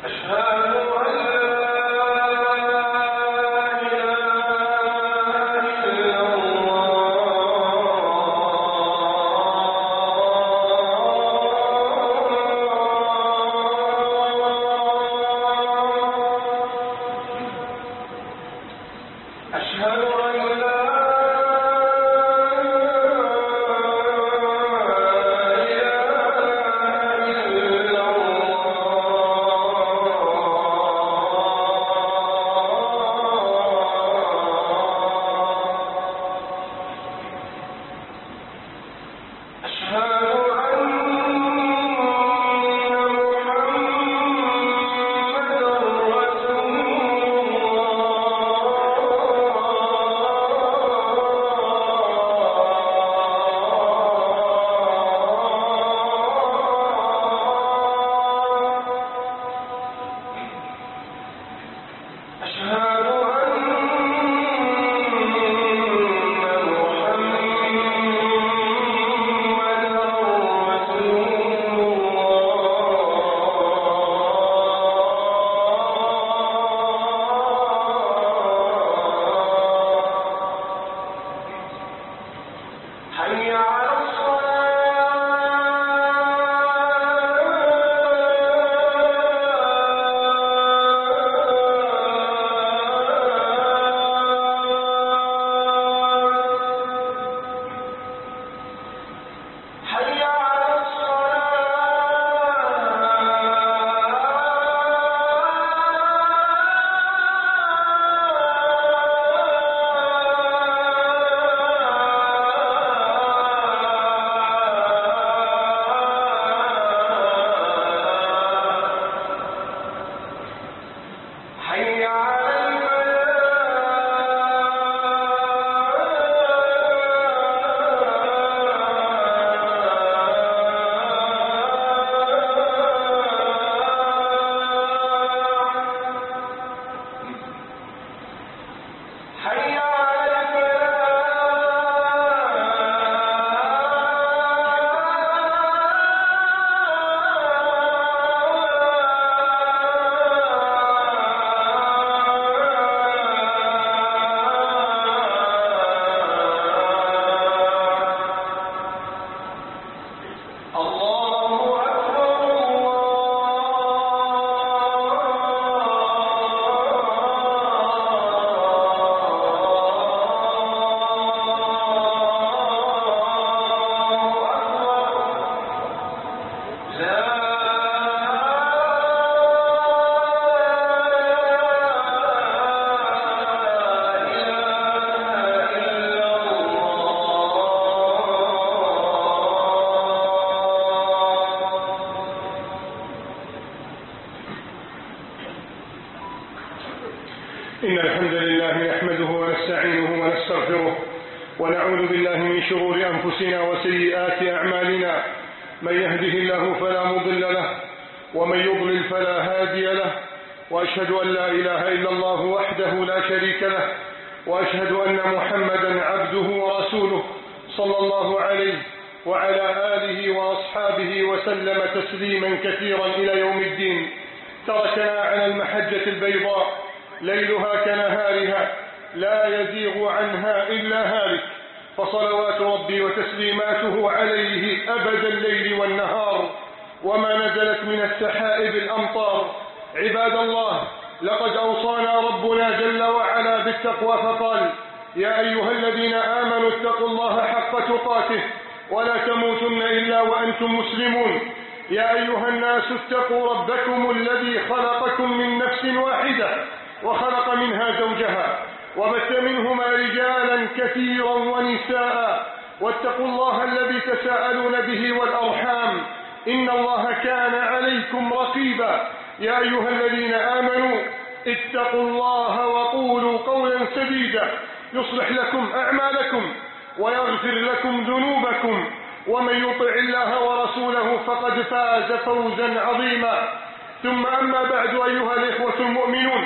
إن الحمد لله نحمده ونستعينه ونستغفره ونعوذ بالله من شرور أنفسنا وسيئات أعمالنا. من يهده الله فلا مضل له ومن يضلل فلا هادي له، وأشهد أن لا إله إلا الله وحده لا شريك له، وأشهد أن محمدا عبده ورسوله صلى الله عليه وعلى آله وأصحابه وسلم تسليما كثيرا إلى يوم الدين. تركنا على المحجة البيضاء ليلها كنهارها لا يزيغ عنها إلا هالك، فصلوات ربي وتسليماته عليه أبد الليل والنهار، وما نزلت من السحائب الأمطار. عباد الله، لقد أوصانا ربنا جل وعلا بالتقوى فقال: يا أيها الذين آمنوا اتقوا الله حق تقاته ولا تموتن إلا وأنتم مسلمون. يا أيها الناس اتقوا ربكم الذي خلقكم من نفس واحدة وخلق منها زوجها وبث منهما رجالا كثيرا ونساء، واتقوا الله الذي تساءلون به والأرحام، إن الله كان عليكم رقيبا. يا أيها الذين آمنوا اتقوا الله وقولوا قولا سديدا يصلح لكم أعمالكم ويغفر لكم ذنوبكم، ومن يطع الله ورسوله فقد فاز فوزا عظيما. ثم أما بعد، أيها الإخوة المؤمنون،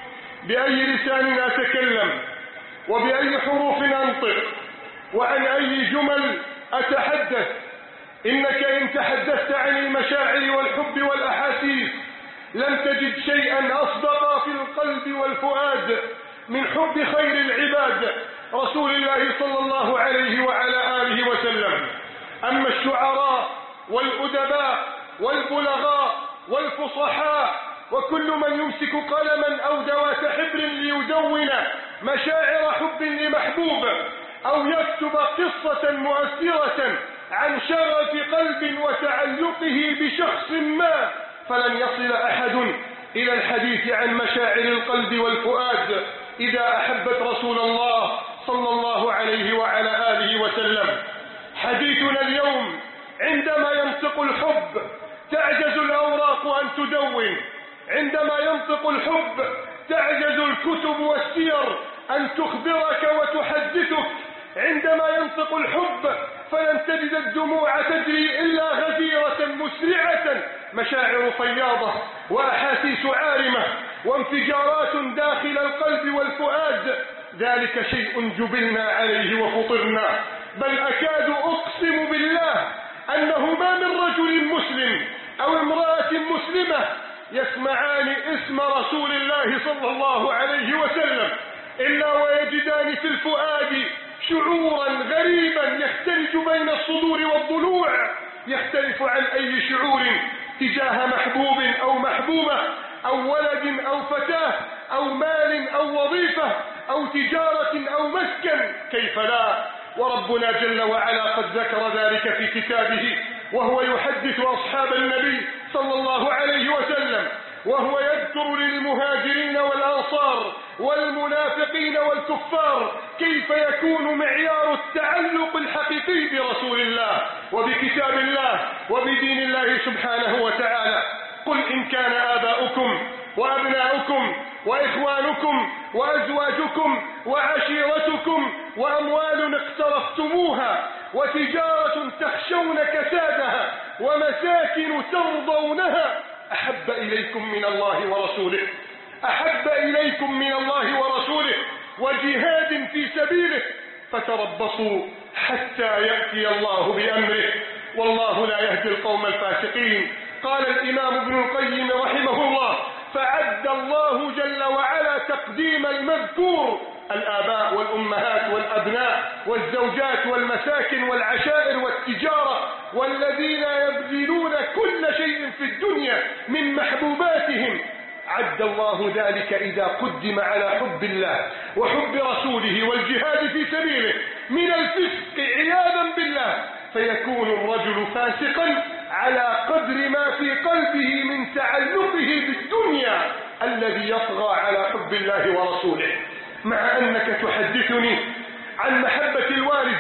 بأي لسان أتكلم وبأي حروف أنطق وعن أي جمل أتحدث؟ إنك إن تحدثت عن المشاعر والحب والأحاسيس لم تجد شيئا أصدق في القلب والفؤاد من حب خير العباد رسول الله صلى الله عليه وعلى آله وسلم. أما الشعراء والأدباء والبلغاء والفصحاء وكل من يمسك قلما أو دوات حبر ليدون مشاعر حب لمحبوب أو يكتب قصة مؤثرة عن شغف قلب وتعلقه بشخص ما، فلن يصل أحد إلى الحديث عن مشاعر القلب والفؤاد إذا أحبت رسول الله صلى الله عليه وعلى آله وسلم. حديثنا اليوم عندما ينطق الحب تعجز الأوراق أن تدون، عندما ينطق الحب تعجز الكتب والسير أن تخبرك وتحدثك، عندما ينطق الحب فلن تجد الدموع تجري إلا غزيرة مسرعة، مشاعر فياضة وأحاسيس عارمة وانفجارات داخل القلب والفؤاد. ذلك شيء جبلنا عليه وفطرنا، بل أكاد أقسم بالله أنه ما من رجل مسلم أو امرأة مسلمة يسمعان اسم رسول الله صلى الله عليه وسلم إلا ويجدان في الفؤاد شعورا غريبا يختلف بين الصدور والضلوع، يختلف عن أي شعور تجاه محبوب أو محبوبة أو ولد أو فتاة أو مال أو وظيفة أو تجارة أو مسكن، كيف لا؟ وربنا جل وعلا قد ذكر ذلك في كتابه وهو يحدث أصحاب النبي صلى الله عليه وسلم، وهو يذكر للمهاجرين والأنصار والمنافقين والكفار كيف يكون معيار التعلق الحقيقي برسول الله وبكتاب الله وبدين الله سبحانه وتعالى. قل إن كان آباؤكم وأبناؤكم وإخوانكم وأزواجكم وعشيرتكم وأموال اقترفتموها وتجارة تخشون كسادها ومساكن ترضونها أحب إليكم من الله ورسوله، أحب إليكم من الله ورسوله وجهاد في سبيله فتربصوا حتى يأتي الله بأمره والله لا يهدي القوم الفاسقين. قال الإمام ابن القيم رحمه الله: فعد الله جل وعلا تقديم المذكور الآباء والأمهات والأبناء والزوجات والمساكن والعشائر والتجارة والذين يبذلون كل شيء في الدنيا من محبوباتهم، عد الله ذلك إذا قدم على حب الله وحب رسوله والجهاد في سبيله من الفسق عياذا بالله، فيكون الرجل فاسقا على قدر ما في قلبه من تعلقه بالدنيا الذي يطغى على حب الله ورسوله. مع أنك تحدثني عن محبة الوالد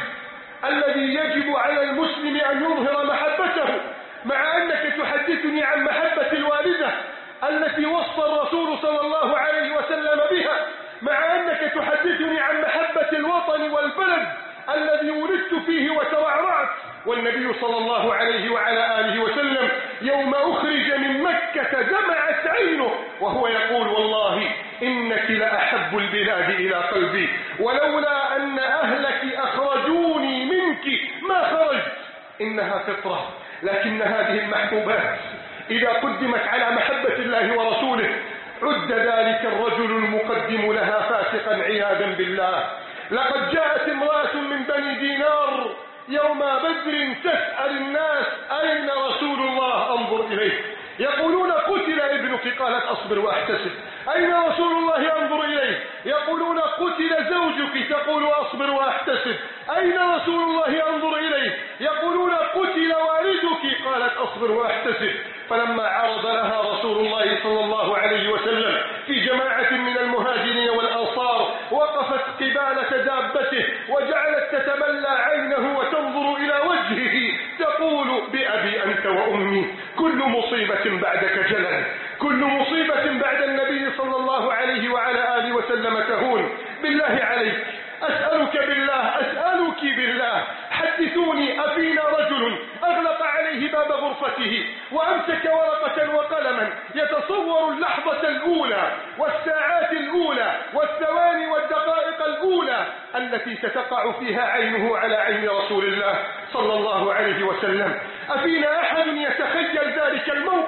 الذي يجب على المسلم أن يظهر محبته، مع أنك تحدثني عن محبة الوالدة التي وصى الرسول صلى الله عليه وسلم بها، مع أنك تحدثني عن محبة الوطن والبلد الذي ولدت فيه وترعرعت، والنبي صلى الله عليه وعلى آله وسلم يوم أخرج من مكة دمعت عينه وهو يقول: والله إنك لأحب البلاد إلى قلبي، ولولا أن أهلك أخرجوني منك ما خرجت. إنها فطرة، لكن هذه المحبوبات إذا قدمت على محبة الله ورسوله عد ذلك الرجل المقدم لها فاسقا عياذا بالله. لقد جاءت امرأة من بني دينار يوم بدر تسأل الناس: أين رسول الله؟ انظر إليه. يقولون: قتل ابنك. قالت: أصبر وأحتسب. أين رسول الله؟ انظر إليه. يقولون: قتل زوجك. تقول: أصبر وأحتسب. أين رسول الله؟ انظر إليه. يقولون: قتل والدك. قالت: أصبر وأحتسب. فلما عرض لها رسول الله صلى الله عليه وسلم في جماعة من المهاجرين والأنصار وقفت قبالة دابته وجعلت تتملى عينه وتنظر إلى وجهه تقول: بأبي أنت وأمي، كل مصيبة بعدك جلل، كل مصيبة بعد النبي صلى الله عليه وعلى آله وسلم تهون. بالله عليك، أسألك بالله، أسألك بالله، حدثوني أفينا رجل أغلق عليه باب غرفته وأمسك ورقة وقلما يتصور اللحظة الأولى والساعات الأولى والثواني والدقائق الأولى التي ستقع فيها عينه على عين رسول الله صلى الله عليه وسلم؟ أفينا أحد يتخيل ذلك الموقف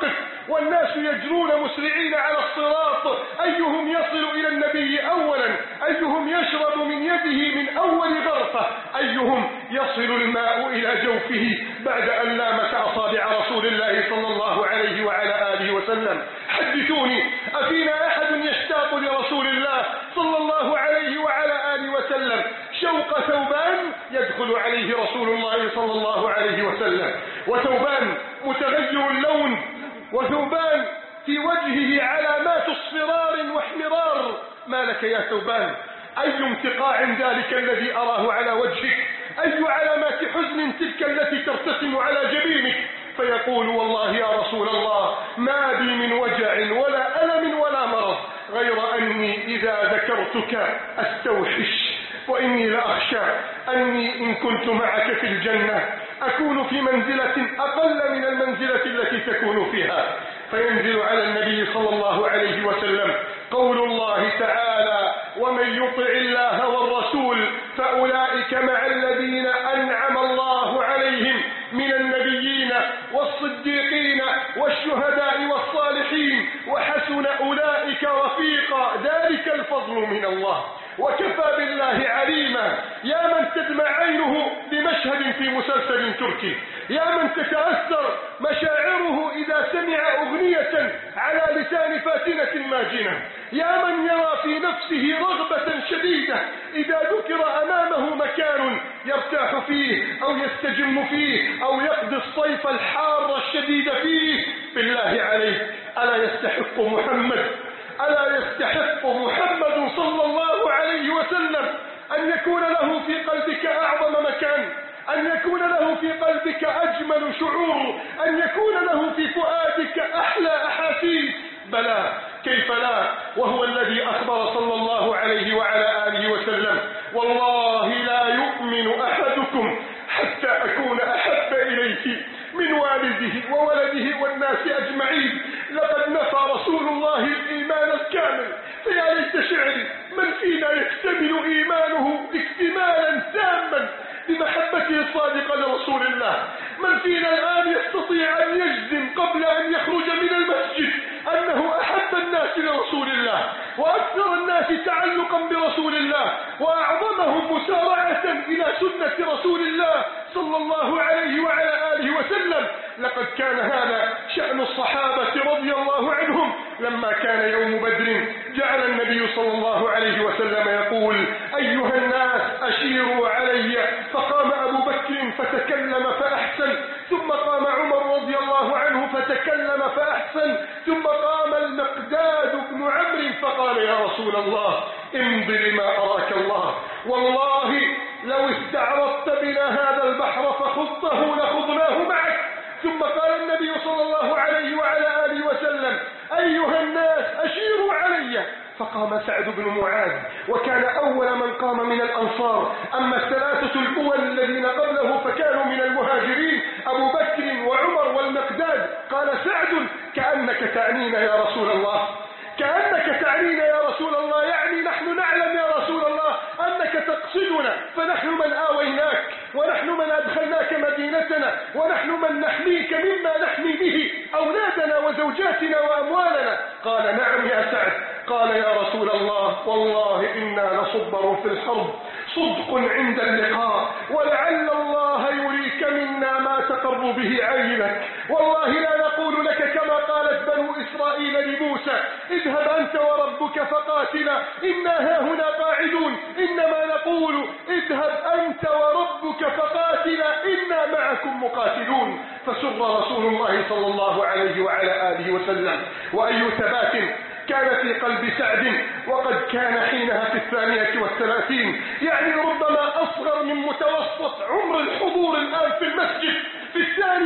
والناس يجرون مسرعين على الصراط، أيهم يصل إلى النبي أولا، أيهم يشرب من يده من أول غرفة، أيهم يصل الماء إلى جوفه بعد أن لامس أصابع رسول الله صلى الله عليه وعلى آله وسلم. حدثوني، أفينا أحد يشتاق لرسول الله صلى الله عليه وعلى آله وسلم شوق ثوبان يدخل عليه رسول الله صلى الله عليه وسلم، وثوبان متغير اللون، وثوبان في وجهه علامات اصفرار واحمرار. ما لك يا ثوبان؟ أي امتقاع ذلك الذي أراه على وجهك؟ أي علامات حزن تلك التي ترتسم على جبينك؟ فيقول والله يا رسول الله ما بي من وجع ولا ألم ولا مرض، غير أني إذا ذكرتك أستوحش، وإني لأخشى أني إن كنت معك في الجنة أكون في منزلة أقل من المنزلة التي تكون فيها. فينزل على النبي صلى الله عليه وسلم قول الله تعالى: ومن يطع الله والرسول فأولئك مع الذين أنعم الله عليهم من النبيين والصديقين والشهداء والصالحين وحسن أولئك رفيقا، ذلك الفضل من الله وكفى بالله عليما. يا من تدمع عينه بمشهد في مسلسل تركي، يا من تتأثر مشاعره إذا سمع أغنية على لسان فاتنة ماجنة، يا من يرى في نفسه رغبة شديدة إذا ذكر أمامه مكان يرتاح فيه أو يستجم فيه أو يقضي الصيف الحار الشديد فيه. بالله عليك، ألا يستحق محمد صلى الله عليه وسلم أن يكون له في قلبك أعظم مكان، أن يكون له في قلبك أجمل شعور، أن يكون له في فؤادك أحلى أحاسيس؟ بلى، كيف لا، وهو الذي أخبر صلى الله عليه وعلى آله وسلم: والله لا يؤمن أحدكم حتى أكون أحب إليه من والده وولده والناس أجمعين. لقد نفى رسول الله الإيمان الكامل، فيا ليت شعري من فينا يكتمل إيمانه اكتمالا تاما بمحبته الصادقة لرسول الله؟ من فينا الآن يستطيع أن يجزم قبل أن يخرج من المسجد أنه أحب الناس لرسول الله وأكثر الناس تعلقا برسول الله وأعظمهم مسارعة إلى سنة رسول الله صلى الله عليه وعلى آله وسلم؟ لقد كان هذا شأن الصحابة رضي الله عنهم. لما كان يوم بدر جعل النبي صلى الله عليه وسلم يقول: أيها الناس أشيروا علي، فقام أبو بكر فتكلم فأحسن، ثم قام عمر رضي الله عنه فتكلم فأحسن، ثم قام المقداد بن عمرو فقال: يا رسول الله امض لما أراك الله، والله لو استعرضت بنا هذا البحر فخضته لخضناه معك. ثم قال النبي صلى الله عليه وعلى آله وسلم: أيها الناس أشيروا علي، فقام سعد بن معاذ وكان أول من قام من الأنصار. أما الثلاثة الأول الذين قبله فكانوا من المهاجرين: أبو بكر وعمر والمقداد. قال سعد: كأنك تعنينا يا رسول الله، كأنك تعنينا يا رسول الله، يعني نحن نعلم يا رسول الله أنك تقصدنا، فنحن من آويناك ونحن من أدخلناك مدينتنا ونحن من نحميك مما نحمي به أولادنا وزوجاتنا وأموالنا. قال: نعم يا سعد. قال: يا رسول الله والله إنا لصبر في الحرب، صدق عند اللقاء، ولعل الله يريك منا ما تقر به عينك. والله لا نقول لك كما قالت بنو إسرائيل لموسى: اذهب أنت وربك فقاتلا إنا هاهنا قاعدون، إنما نقول: اذهب أنت وربك فقاتلا إنا معكم مقاتلون. فسر رسول الله صلى الله عليه وعلى آله وسلم. وأي ثبات كان في قلب سعد، وقد كان حينها في 32، يعني ربما أصغر من متوسط عمر الحضور الآن في المسجد. في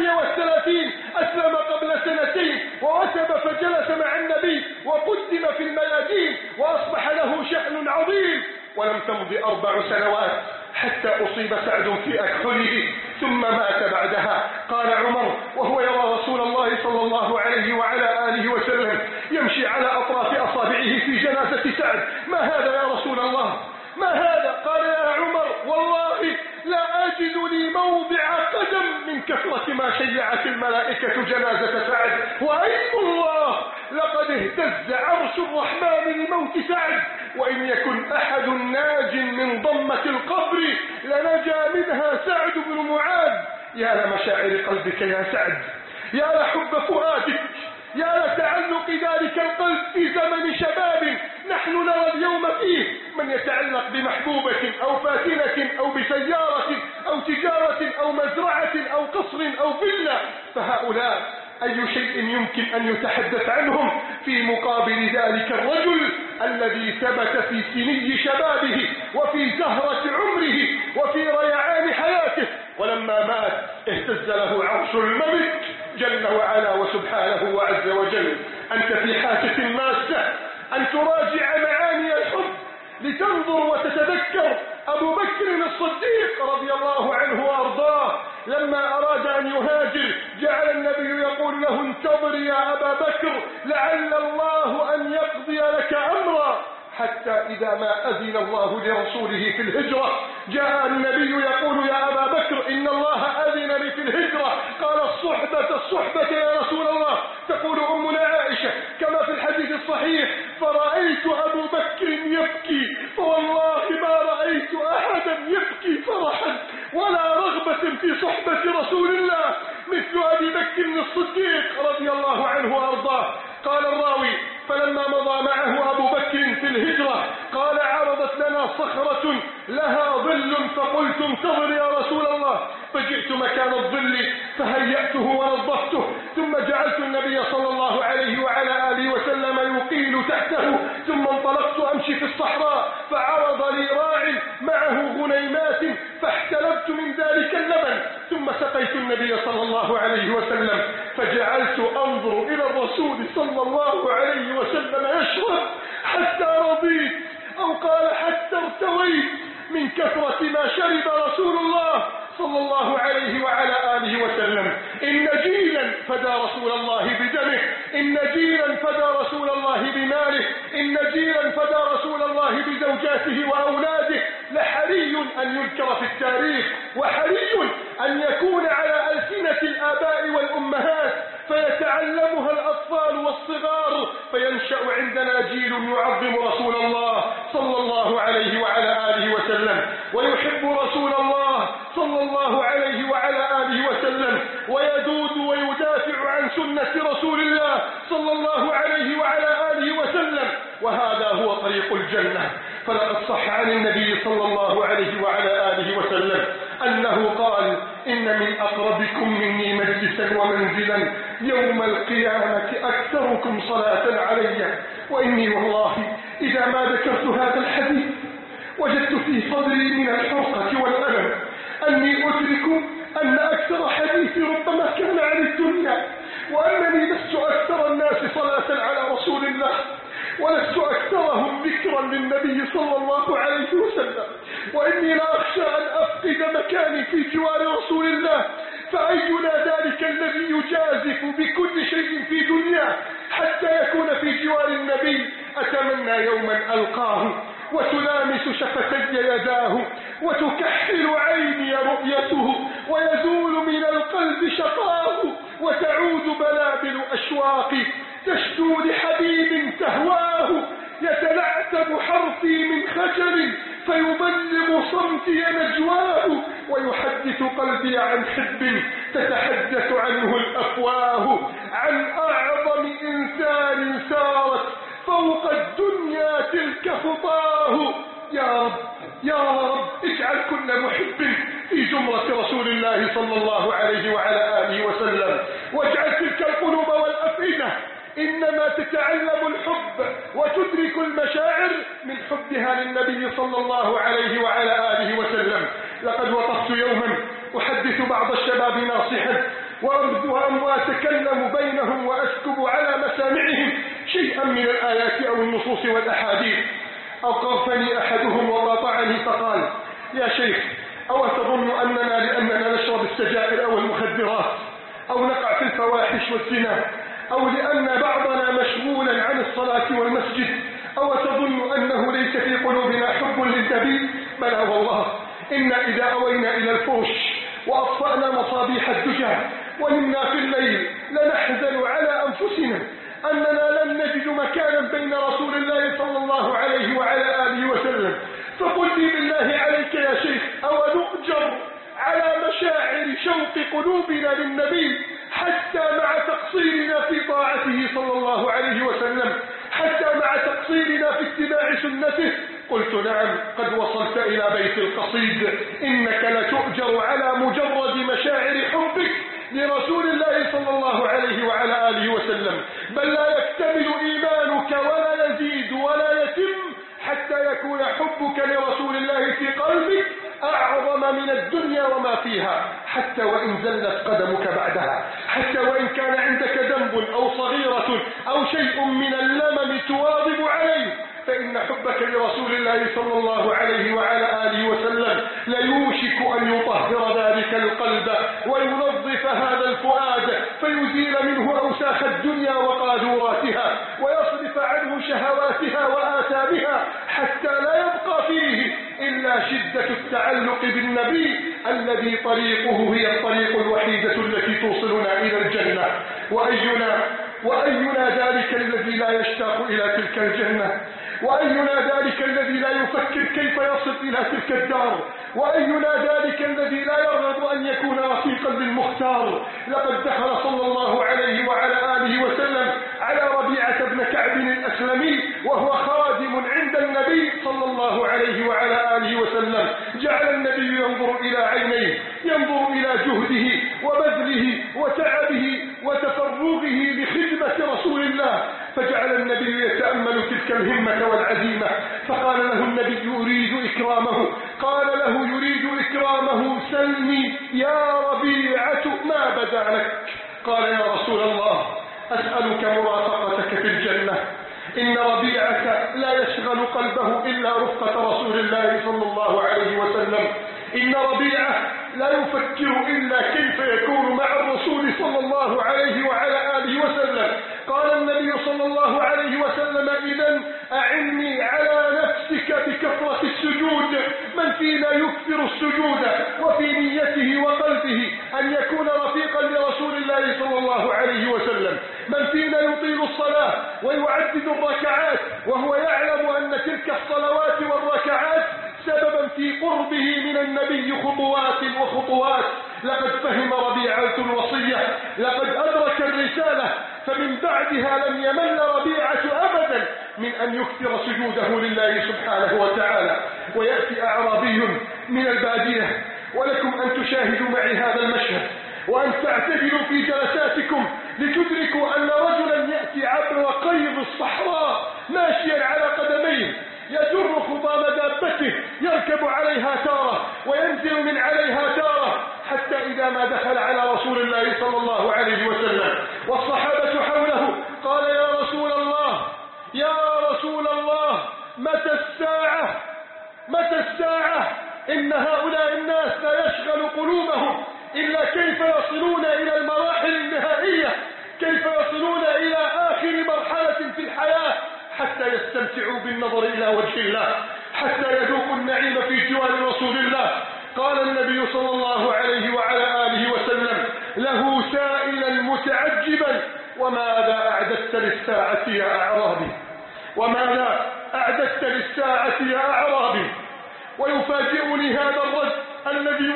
32 أسلم قبل 2 ووثب فجلس مع النبي وقدم في الميادين وأصبح له شأن عظيم. ولم تمض 4 سنوات حتى أصيب سعد في أكحله ثم مات بعدها. قال عمر وهو يرى رسول الله صلى الله عليه وعلى آله وسلم يمشي على أطراف أصابعه في جنازة سعد: ما هذا يا رسول الله؟ ما هذا؟ قال: يا عمر والله لا أجد لي موضع قدم من كثرة ما شيعت الملائكة الملائكة جنازة سعد، وأيم الله لقد اهتز عرش الرحمن لموت سعد، وإن يكن أحد ناج من ضمة القبر لنجا منها سعد بن معاذ. يا لمشاعر قلبك يا سعد، يا لحب فؤادك، يا لتعلق ذلك القلب في زمن شباب نحن نرى اليوم فيه من يتعلق بمحبوبة أو فاتنة أو بسيارة أو تجارة أو مزرعة أو قصر أو فيلا، فهؤلاء أي شيء يمكن أن يتحدث عنهم في مقابل ذلك الرجل الذي ثبت في سني شبابه وفي زهرة عمره وفي ريعان حياته، ولما مات اهتز له عرش الملك جل وعلا وسبحانه وعز وجل. أنت في حاجة ماسة أن تراجع معاني الحب لتنظر وتتذكر أبو بكر الصديق رضي الله عنه وأرضاه لما أراد أن يهاجر جعل النبي يقول له انتظر يا أبا بكر لعل الله أن يقضي لك أمرا، حتى إذا ما أذن الله لرسوله في الهجرة جاء النبي يقول يا أبا بكر إن الله أذن لي في الهجرة، قال الصحبة يا رسول الله. تقول أمنا عائشة كما في الحديث الصحيح فرأيت أبو بكر يبكي فوالله ما رأيت أحدا يبكي فرحا ولا رغبة في صحبة رسول الله مثل أبي بكر الصديق رضي الله عنه وأرضاه. قال الراوي فلما مضى معه أبو بكر في الهجرة قال عرضت لنا صخرة لها ظل فقلت انتظر يا رسول الله، فجئت مكان الظل فهيأته ونظفته ثم جعلت النبي صلى الله عليه وعلى آله وسلم يقيل تحته، ثم انطلقت أمشي في الصحراء فعرض لي راع معه غنيمات فاحتلبت من ذلك اللبن، ثم سقيت النبي صلى الله عليه وسلم فجعلت أنظر إلى الرسول صلى الله عليه وسلم يشرب حتى رضيت أو قال حتى ارتويت من كثرة ما شرب رسول الله صلى الله عليه وعلى آله وسلم. إن جيلا فدى رسول الله بدمه، إن جيلا فدى رسول الله بماله، إن جيلا فدى رسول الله بزوجاته وأولاده، لحري أن يذكر في التاريخ وحري أن يكون على ألسنة الآباء والأمهات فيتعلمها الأطفال والصغار، فينشأ عندنا جيل يعظم رسول الله صلى الله عليه وعلى آله وسلم ويحب رسول الله صلى الله عليه وعلى آله وسلم ويدود ويدافع عن سنة رسول الله صلى الله عليه وعلى آله وسلم، وهذا هو طريق الجنة. فلقد صح عن النبي صلى الله عليه وعلى آله وسلم أنه قال إن من أقربكم مني مجلسا ومنزلا يوم القيامة أكثركم صلاة علي، وإني والله إذا ما ذكرت هذا الحديث وجدت في صدري من الحرقة والألم أني أدرك أن أكثر حديثي ربما كان عن الدنيا، وأنني لست أكثر الناس صلاة على رسول الله ولست أكثرهم ذكرا للنبي صلى الله عليه وسلم، وإني لا أخشى أن أفقد مكاني في جوار رسول الله، فأينا ذلك الذي يجازف بكل شيء في دنياه حتى يكون في جوار النبي. أتمنى يوما ألقاه وتلامس شفتي يداه وتكحل عيني رؤيته ويزول من القلب شقاه وتعود بلابل أشواقي تشدو لحبيب تهواه، يتلعثم حرفي من خجل فيبلغ صمتي نجواه، ويحدث قلبي عن حب تتحدث عنه الأفواه، عن أعظم إنسان سارت فوق الدنيا تلك خطاه. يا رب يا رب اجعل كل محب في زمرة رسول الله صلى الله عليه وعلى آله وسلم، واجعل تلك القلوب والأفئدة إنما تتعلم الحب وتدرك المشاعر من حبها للنبي صلى الله عليه وعلى آله وسلم. لقد وقفت يوما أحدث بعض الشباب ناصحا وأتكلم بينهم وأسكب على مسامعهم شيئا من الآيات أو النصوص والأحاديث، أوقفني أحدهم وقاطعني فقال يا شيخ أو تظن أننا لأننا نشرب السجائر أو المخدرات أو نقع في الفواحش والزنا أو لأن بعضنا مشغولا عن الصلاة والمسجد أو تظن أنه ليس في قلوبنا حب للنبي؟ بلى والله، إن إذا أوينا إلى الفوش وأطفأنا مصابيح الدجى ونمنا في الليل لنحزن على أنفسنا أننا لم نجد مكانا بين رسول الله صلى الله عليه وعلى آله وسلم. فقل لي بالله عليك يا شيخ، أو نؤجر على مشاعر شوق قلوبنا للنبي حتى مع تقصيرنا في طاعته صلى الله عليه وسلم، حتى مع تقصيرنا في اتباع سنته؟ قلت نعم، قد وصلت إلى بيت القصيد. إنك لتؤجر على مجرد مشاعر حبك لرسول الله صلى الله عليه وعلى آله وسلم، بل لا يكتمل إيمانك ولا يزيد ولا يتم حتى يكون حبك لرسول الله في قلبك أعظم من الدنيا وما فيها، حتى وإن زلت قدمك بعدها، حتى وإن كان عندك ذنب أو صغيرة أو شيء من اللمم تواظب عليه، فإن حبك لرسول الله صلى الله عليه وعلى آله وسلم ليوشك أن يطهر ذلك القلب وينظف هذا الفؤاد، فيزيل منه أوساخ الدنيا وقاذوراتها، ويصرف عنه شهواتها وآثامها، حتى لا يبقى فيه إلا شدة التعلق بالنبي الذي طريقه هي الطريق الوحيدة التي توصلنا إلى الجنة. وأينا ذلك الذي لا يشتاق إلى تلك الجنة؟ وأينا ذلك الذي لا يفكر كيف يصل إلى تلك الدار؟ وأينا ذلك الذي لا يرغب أن يكون رفيقا للمختار؟ لقد دخل صلى الله عليه وعلى آله وسلم على ربيعة بن كعب الأسلمي وهو خادم عند النبي صلى الله عليه وعلى آله وسلم. جعل النبي ينظر إلى عينيه، ينظر إلى جهده وبذله وتعبه وتفرغه لخدمة رسول الله، فجعل النبي يتأمل تلك الهمة والعزيمة، فقال له النبي يريد إكرامه، قال له يريد إكرامه: سلني يا ربيعة ما بدا لك. قال: يا رسول الله، أسألك مرافقتك في الجنة. إن ربيعة لا يشغل قلبه إلا رفقة رسول الله صلى الله عليه وسلم. إن ربيعة لا يفكر إلا كيف يكون مع الرسول صلى الله عليه وعلى آله وسلم. قال النبي صلى الله عليه وسلم: إذن أعني على نفسك بكثرة السجود. من فينا يكثر السجود وفي نيته وقلبه أن يكون رفيقا لرسول الله صلى الله عليه وسلم؟ من فينا يطيل الصلاة ويعدد الركعات وهو يعلم أن تلك الصلوات والركعات سببا في قربه من النبي خطوات وخطوات؟ لقد فهم ربيعة الوصية، لقد أدرك الرسالة، فمن بعدها لم يمل ربيعة أبدا من أن يكثر سجوده لله سبحانه وتعالى. ويأتي أعرابي من البادية، ولكم أن تشاهدوا معي هذا المشهد وأن تعتدلوا في جلساتكم لتدركوا أن رجلا يأتي عبر قيض الصحراء ماشيا على قدميه، يجر خطام دابته، يركب عليها تارة وينزل من عليها تارة، حتى إذا ما دخل على رسول الله صلى الله عليه وسلم والصحابة حوله قال: يا رسول الله، يا رسول الله، متى الساعة؟ متى الساعة؟ إن هؤلاء الناس لا يشغل قلوبهم إلا كيف يصلون إلى المراحل النهائية، كيف يصلون إلى آخر مرحلة في الحياة حتى يستمتعوا بالنظر إلى وجه الله، حتى يذوقوا النعيم في جوار رسول الله. قال النبي صلى الله عليه وعلى آله وسلم له سائلا متعجبا: وماذا أعددت للساعة يا أعرابي؟ وماذا أعددت للساعة يا أعرابي؟ ويفاجئني هذا الرجل الذي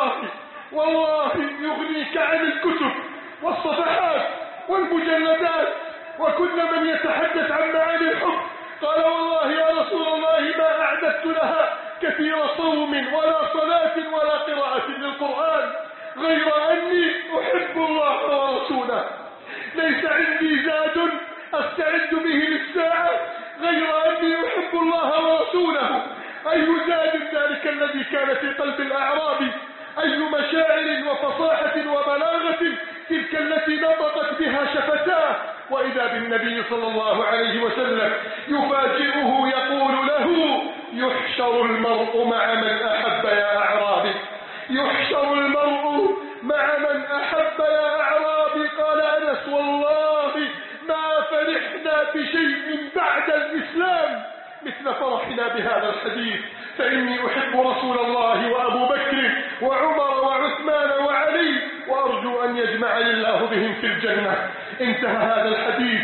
والله يغنيك عن الكتب والصفحات والمجلدات وكل من يتحدث عن معاني الحب. قال: والله يا رسول الله ما أعددت لها كثير صوم ولا صلاة ولا قراءة للقرآن، غير أني أحب الله ورسوله. ليس عندي زاد أستعد به للساعة غير أني أحب الله ورسوله. أي زاد ذلك الذي كان في قلب الأعرابي؟ أي مشاعر وفصاحة وبلاغة تلك التي نطقت بها شفتاه؟ وإذا بالنبي صلى الله عليه وسلم يفاجئه يقول له: يحشر المرء مع من أحب يا أعرابي، يحشر المرء مع من أحب يا أعرابي. قال أنس: والله ما فرحنا بشيء بعد الإسلام مثل فرحنا بهذا الحديث، فإني أحب رسول الله وأبو بكر وعمر وعثمان وعلي وأرجو أن يجمعني الله بهم في الجنة. انتهى هذا الحديث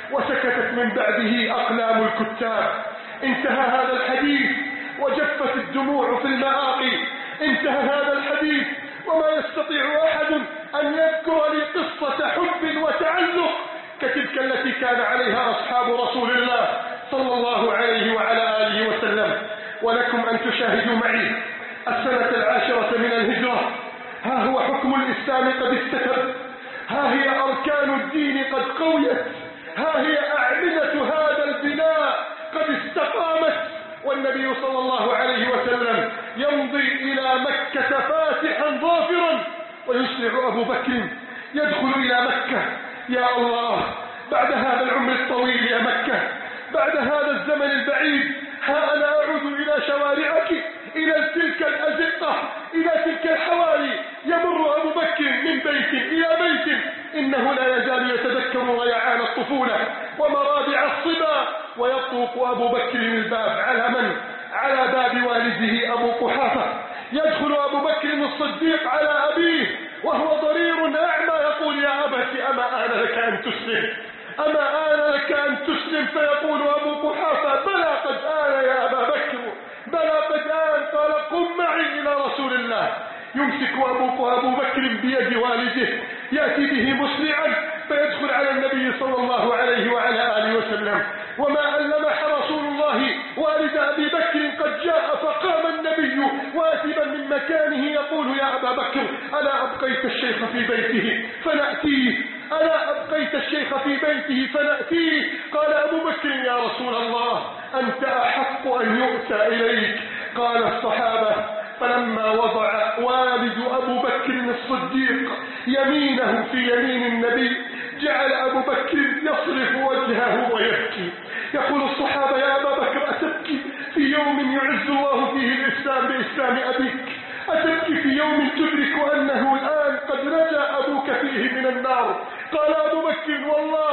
وسكتت من بعده أقلام الكتاب. انتهى هذا الحديث وجفت الدموع في المآقي. انتهى هذا الحديث وما يستطيع أحد أن يذكر لي قصة حب وتعلق كتلك التي كان عليها أصحاب رسول الله صلى الله عليه وعلى آله وسلم. ولكم أن تشاهدوا معي السنة 10 من الهجرة. ها هو حكم الإسلام قد استتب، ها هي أركان الدين قد قويت، ها هي أعمدة هذا البناء قد استقامت، والنبي صلى الله عليه وسلم يمضي إلى مكة فاتحا ظافرا، ويسرع أبو بكر يدخل إلى مكة. يا الله، بعد هذا العمر الطويل يا مكة، بعد هذا الزمن البعيد، ها أنا أعود إلى شوارعك، إلى تلك الأزقة، إلى تلك الحواري. يمر أبو بكر من بيت إلى بيت، إنه لا يزال يتذكر ريعان الطفولة ومرابع الصبا. ويطوق أبو بكر الباب على من؟ على باب والده أبو قحافة. يدخل أبو بكر الصديق على أبيه وهو ضرير أعمى، يقول يا أبت أما آن لك أن تسلم، أما آن لك أن تسلم؟ فيقول أبو قحافة بلى قد آن يا أبا بكر، بلى قد آن. قال قم معي إلى رسول الله. يمسك أبو بكر بيد والده، يأتي به مسرعا فيدخل على النبي صلى الله عليه وعلى آله وسلم. وما أن لمح رسول الله والد أبي بكر قد جاء، فقام النبي واتبا من مكانه يقول يا أبا بكر ألا أبقيت الشيخ في بيته فنأتيه، ألا أبقيت الشيخ في بيته فنأتيه؟ قال أبو بكر يا رسول الله أنت أحق أن يؤتى إليك. قال الصحابة فلما وضع والد أبو بكر الصديق يمينه في يمين النبي جعل أبو بكر يصرف وجهه ويبكي. يقول الصحابة يا أبا بكر أتبكي في يوم يعز الله فيه الإسلام بإسلام أبيك؟ أتبكي في يوم تدرك أنه الآن قد نجا أبوك فيه من النار؟ قال أبو بكر والله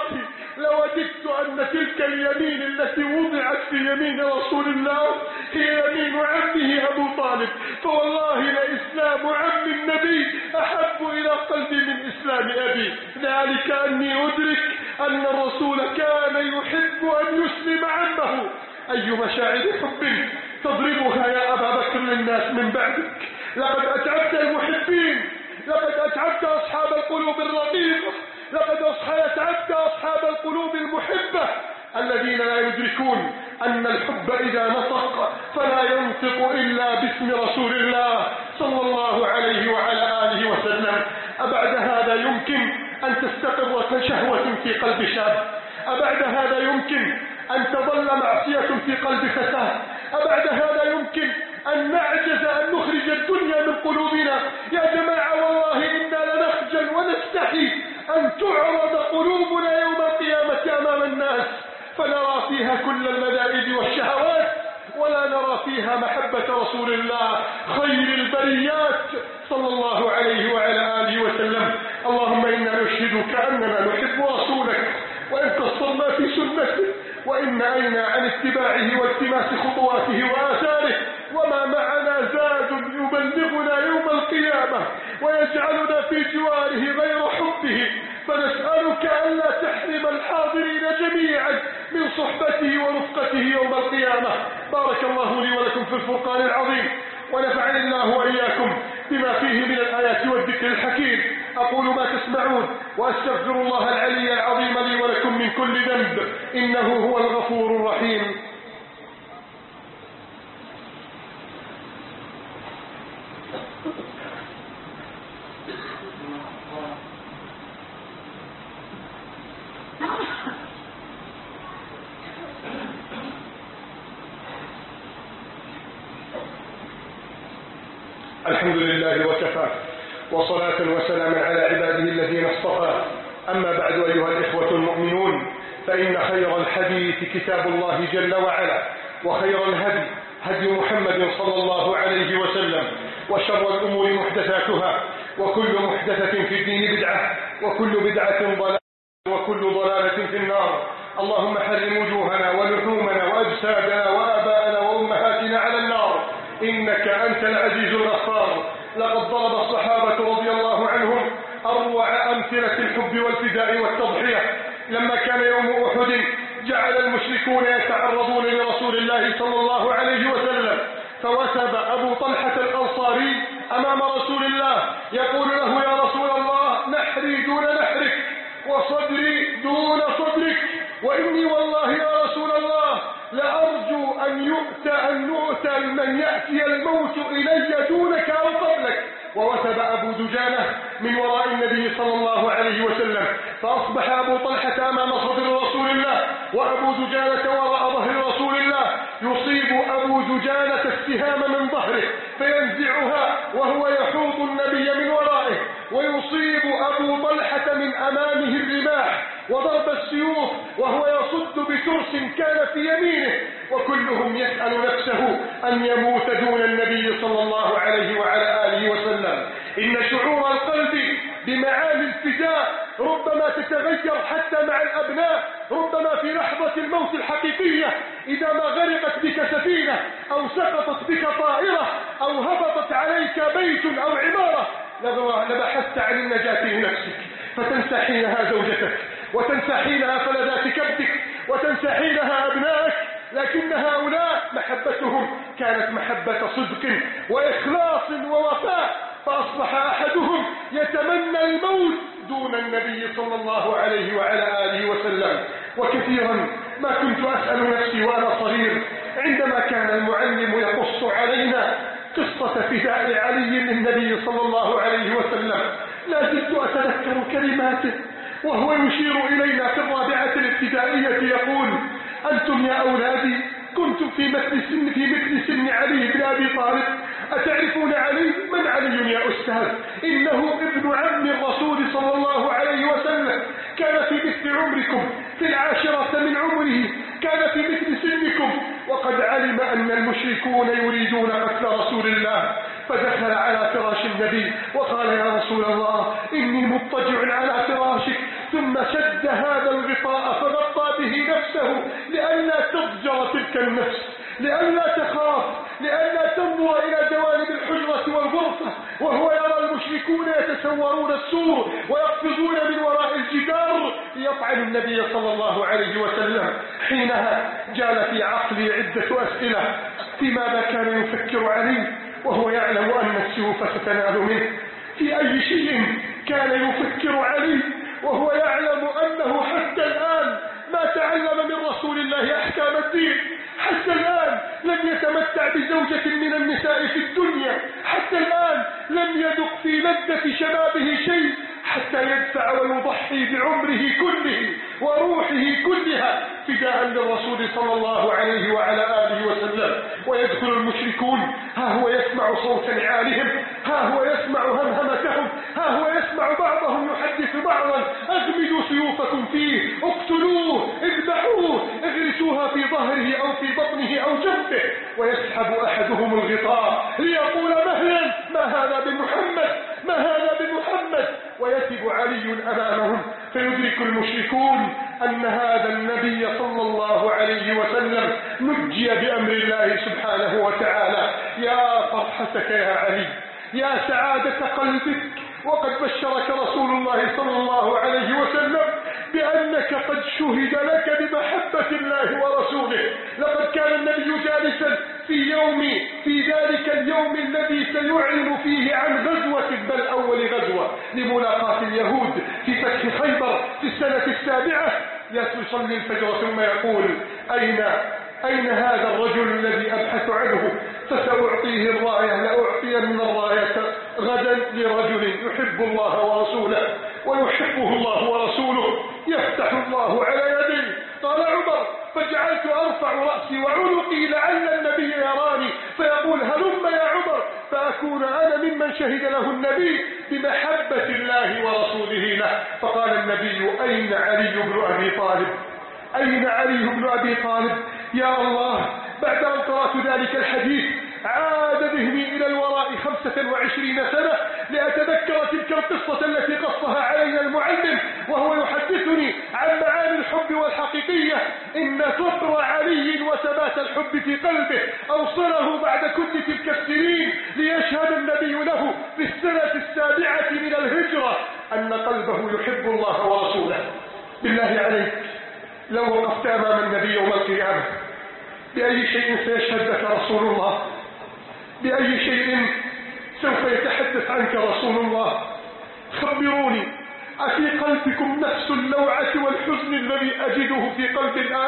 لوددت أن تلك اليمين التي وضعت في يمين رسول الله هي يمين عمه أبو طالب، فوالله لإسلام عم النبي أحب إلى قلبي من إسلام أبي. ذلك أني أدرك أن الرسول كان يحب أن يسلم عمه. أي مشاعر حب تضربها يا أبا بكر للناس من بعدك؟ لقد أتعبت المحبين، لقد أتعبت أصحاب القلوب الرقيقة، لقد أتعبت أصحاب القلوب المحبة الذين لا يدركون أن الحب إذا نطق فلا ينطق إلا باسم رسول الله صلى الله عليه وعلى آله وسلم. أبعد هذا يمكن أن تستقر شهوة في قلب شاب؟ أبعد هذا يمكن أن تظل معصية في قلب فتاة؟ أبعد هذا يمكن أن نعجز أن نخرج الدنيا من قلوبنا؟ يا جماعة والله إنا لنخجل ونستحي أن تعرض قلوبنا يوم القيامة أمام الناس فنرى فيها كل الملائد والشهوات، ولا نرى فيها محبة رسول الله خير البريات صلى الله عليه وعلى آله وسلم. اللهم إنا نشهدك أننا نحب رسولك وإن قصرنا في سنته وإن أينا عن اتباعه والتماس خطواته وآثاره، وما معنا زاد يبلغنا يوم القيامة ويجعلنا في جواره غير حبه، فنسألك ألا تحرم الحاضرين جميعا من صحبته ورفقته يوم القيامة. بارك الله لي ولكم في الفرقان العظيم، ونفعني الله وإياكم بما فيه من الآيات والذكر الحكيم. أقول ما تسمعون وأستغفر الله العلي العظيم لي ولكم من كل ذنب، إنه هو الغفور الرحيم. الحمد لله وكفى، وصلاة وسلاما على عباده الذين اصطفى. أما بعد أيها الإخوة المؤمنون، فإن خير الحديث كتاب الله جل وعلا، وخير الهدي هدي محمد صلى الله عليه وسلم، وشر الأمور محدثاتها، وكل محدثة في الدين بدعة، وكل بدعة ضلالة، وكل ضلالة في النار. اللهم حرم وجوهنا ولحومنا وأجسادنا وآباءنا وأمهاتنا على النار، إنك أنت العزيز الغفار. لقد ضرب الصحابة رضي الله عنهم أمثلة الحب والفداء والتضحية. لما كان يوم أحد جعل المشركون يتعرضون لرسول الله صلى الله عليه وسلم، فوثب أبو طلحة الأنصاري أمام رسول الله يقول له: يا رسول الله، نحري دون نحرك وصدري دون صدرك، وإني والله يا رسول الله لأرجو أن نؤتى من يأتي الموت إلي دونك أو قبلك. ووثب أبو دجانة من وراء النبي صلى الله عليه وسلم، فأصبح أبو طلحة أمام صدر رسول الله وأبو دجانة وراء ظهر رسول الله. يصيب أبو دجانة السهام من ظهره فينزعها وهو يحوط النبي من ورائه، ويصيب أبو طلحة من أمامه الرماح وضرب السيوف وهو يصد بترس كان في يمينه، وكلهم يسأل نفسه أن يموت دون النبي صلى الله عليه وعلى آله وسلم. إن شعور القلب بمعاني الفداء ربما تتغير حتى مع الأبناء، ربما في لحظة الموت الحقيقية إذا ما غرقت بك سفينة أو سقطت بك طائرة أو هبطت عليك بيت أو عمارة لبحثت عن النجاة لنفسك، فتنسى حينها زوجتك، وتنسى حينها فلذات كبدك، وتنسى حينها أبنائك. لكن هؤلاء محبتهم كانت محبة صدق وإخلاص ووفاء، فأصبح أحدهم يتمنى الموت دون النبي صلى الله عليه وعلى آله وسلم. وكثيرا ما كنت أسأل نفسي وأنا صغير عندما كان المعلم يقص علينا قصة فداء علي للنبي صلى الله عليه وسلم، لا زلت أتذكر كلماته وهو يشير إلينا في الرابعة الابتدائية يقول: أنتم يا أولادي كنتم في مثل سن علي بن أبي طالب، أتعرفون علي؟ من علي يا أستاذ؟ إنه ابن عم الرسول صلى الله عليه وسلم، كان في مثل عمركم، في العاشرة من عمره، كان في مثل سنكم، وقد علم أن المشركون يريدون قتل رسول الله، فدخل على فراش النبي وقال: يا رسول الله، إني مضطجع على فراشك، ثم شد هذا الغطاء فغطى به نفسه لئلا تضجر تلك النفس، لئلا تخاف، لئلا تنظر إلى جوانب الحجرة والغرفة وهو يرى المشركون يتسورون السور ويقفزون من وراء الجدار ليطعنوا النبي صلى الله عليه وسلم. حينها جال في عقلي عدة أسئلة في ماذا كان يفكر علي وهو يعلم أن السيوف ستنال منه، في أي شيء كان يفكر علي وهو يعلم أنه حتى الآن ما تعلم من رسول الله أحكام الدين، حتى الآن لم يتمتع بزوجة من النساء في الدنيا، حتى الآن لم يذق في لذة شبابه شيء، حتى يدفع ويضحي بعمره كله وروحه كلها فداء للرسول صلى الله عليه وعلى آله وسلم. ويدخل المشركون، ها هو يسمع صوت نعالهم، ها هو يسمع همهمتهم، ها هو يسمع بعضهم يحدث بعضا: أغمدوا سيوفكم فيه، اقتلوه، اذبحوه، اغرسوها في ظهره أو في بطنه أو جنبه. ويسحب أحدهم الغطاء ليقول: مهلا، ما هذا بمحمد، ما هذا بمحمد. ويثب علي أمامهم، فيدرك المشركون أن هذا النبي صلى الله عليه وسلم نجي بأمر الله سبحانه وتعالى. يا فرحتك يا علي، يا سعادة قلبك، وقد بشرك رسول الله صلى الله عليه وسلم بأنك قد شهد لك بمحبة الله ورسوله. لقد كان النبي جالسا في ذلك اليوم الذي سيعلن فيه عن غزوة، بل أول غزوة لملاقاة اليهود في فتح خيبر في السنة السابعة، يصلي الفجر ثم يقول: أين هذا الرجل الذي أبحث عنه؟ فسأعطيه الراية، لأعطين الراية غدا لرجل يحب الله ورسوله ويحبه الله ورسوله، يفتح الله على يديه. قال عمر: فجعلت أرفع رأسي وعنقي لعل النبي يراني فيقول: هلم يا عمر، فأكون أنا ممن شهد له النبي بمحبة الله ورسوله له. فقال النبي: أين علي بن أبي طالب؟ أين علي بن أبي طالب؟ يا الله، بعد أن قرأت ذلك الحديث عاد ذهني إلى الوراء 25 سنة لأتذكر تلك القصة التي قصها علينا المعلم وهو يحدثني عن معاني الحب والحقيقية. إن صبر علي وثبات الحب في قلبه أوصله بعد كل تلك السنين ليشهد النبي له في السنة السابعة من الهجرة أن قلبه يحب الله ورسوله. بالله عليك لو وقفت أمام النبي يوم القيامة بأي شيء سيشهد لك رسول الله؟ بأي شيء سوف يتحدث عنك رسول الله؟ خبروني، أفي قلبكم نفس اللوعة والحزن الذي أجده في قلبي الآن؟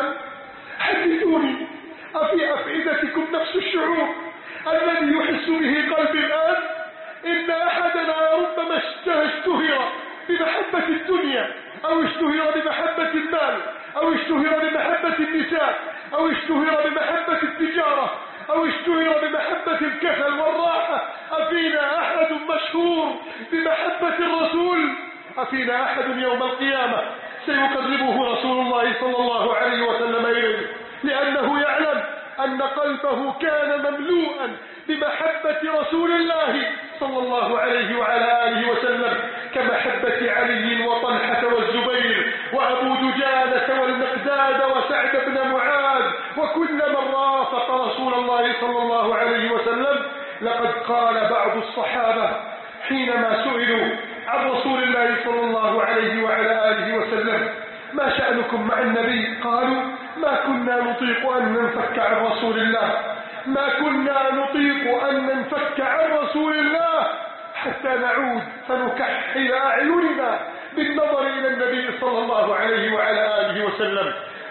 حدثوني، أفي أفئدتكم نفس الشعور الذي يحس به قلبي الآن؟ إن أحدنا ربما اشتهر بمحبة الدنيا، أو اشتهر بمحبة المال، أو اشتهر بمحبة النساء، أو اشتهر بمحبة التجارة، أو اشتهر بمحبة الكسل والراحة. أفينا أحد مشهور بمحبة الرسول؟ أفينا أحد يوم القيامة سيقربه رسول الله صلى الله عليه وسلم إليه، لأنه يعلم أن قلبه كان مملوءا بمحبة رسول الله صلى الله عليه وعلى آله وسلم، كمحبة علي وطلحة والزبير وأبو دجانة والمقداد وسعد بن معاذ وكل من رافق رسول الله صلى الله عليه وسلم. لقد قال بعض الصحابة حينما سئلوا عن رسول الله صلى الله عليه وعلى آله وسلم: ما شأنكم مع النبي؟ قالوا: ما كنا نطيق أن ننفك عن رسول الله، ما كنا نطيق أن ننفك عن رسول الله حتى نعود فنكحل أعيننا بالنظر إلى النبي صلى الله عليه وعلى آله وسلم.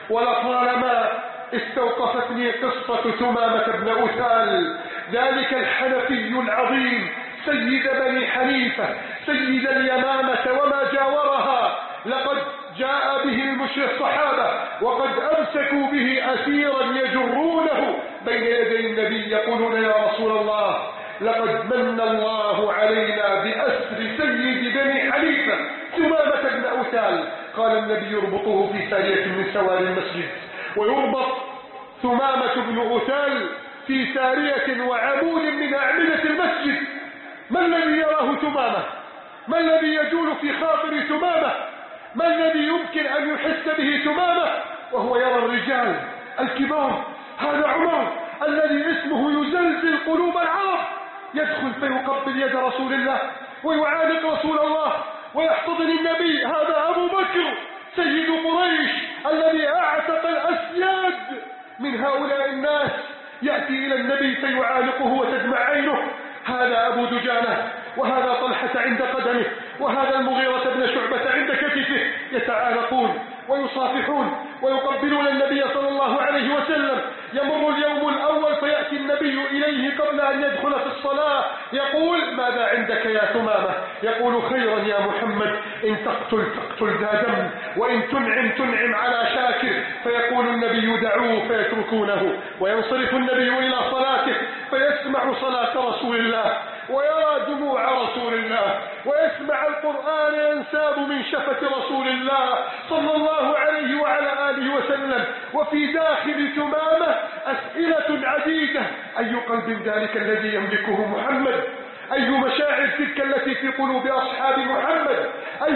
ولطالما استوقفتني قصة ثمامة بن أثال، ذلك الحنفي العظيم سيد بني حنيفة سيد اليمامة وما جاورها. لقد جاء به الصحابة وقد أمسكوا به أسيرا يجرونه بين يدي النبي يقولون: يا رسول الله، لقد من الله علينا بأسر سيد بني حنيفة ثمامة بن أثال. قال النبي: يربطه في سارية من سوار المسجد، ويربط ثمامة بن أثال في سارية وعمود من أعمدة المسجد. ما الذي يراه ثمامة؟ ما الذي يجول في خاطر ثمامة؟ ما الذي يمكن أن يحس به ثمامة وهو يرى الرجال الكبار؟ هذا عمر الذي اسمه يزلزل قلوب العرب، يدخل فيقبل يد رسول الله ويعانق رسول الله ويحتضن النبي. هذا أبو بكر سيد قريش الذي أعتق الأسياد من هؤلاء الناس، يأتي إلى النبي فيعانقه وتدمع عينه. هذا أبو دجانة، وهذا طلحة عند قدمه، وهذا المغيرة بن شعبة عند كتفه، يتعانقون ويصافحون ويقبلون النبي صلى الله عليه وسلم. يمر اليوم الأول فيأتي النبي إليه قبل أن يدخل في الصلاة يقول: ماذا عندك يا ثمامة؟ يقول: خيرا يا محمد، إن تقتل ذا دم، وإن تنعم على شاكر. فيقول النبي: دعوه، فيتركونه، وينصرف النبي إلى صلاته فيسمع صلاة رسول الله ويرى دموع رسول الله ويسمع القرآن ينساب من شفة رسول الله صلى الله عليه وعلى آله وسلم. وفي داخل ثمامة أسئلة عديدة: أي قلب ذلك الذي يملكه محمد؟ أي مشاعر تلك التي في قلوب أصحاب محمد؟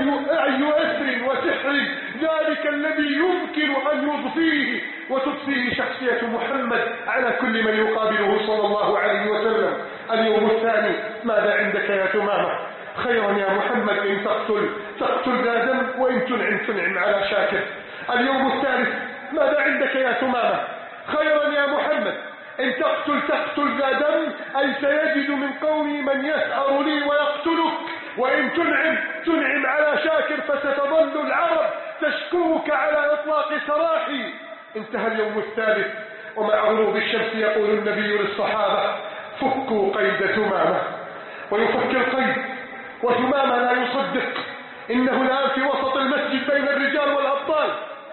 أي أسر وسحر ذلك الذي يمكن أن يضفيه وتضفيه شخصية محمد على كل من يقابله صلى الله عليه وسلم. اليوم الثاني: ماذا عندك يا ثمامة؟ خيرا يا محمد، إن تقتل ذا دم، وإن تنعم على شاكر. اليوم الثالث: ماذا عندك يا ثمامة؟ خيرا يا محمد، إن تقتل ذا دم، أي سيجد من قومي من يسأر لي ويقتلك، وإن تنعم على شاكر فستظل العرب تشكوك على إطلاق سراحي. انتهى اليوم الثالث، ومع غروب الشمس يقول النبي للصحابة: فكوا قيد ثمامة. ويفك القيد، وثمامة لا يصدق. إنه الآن في وسط المسجد بين الرجال والأبطال،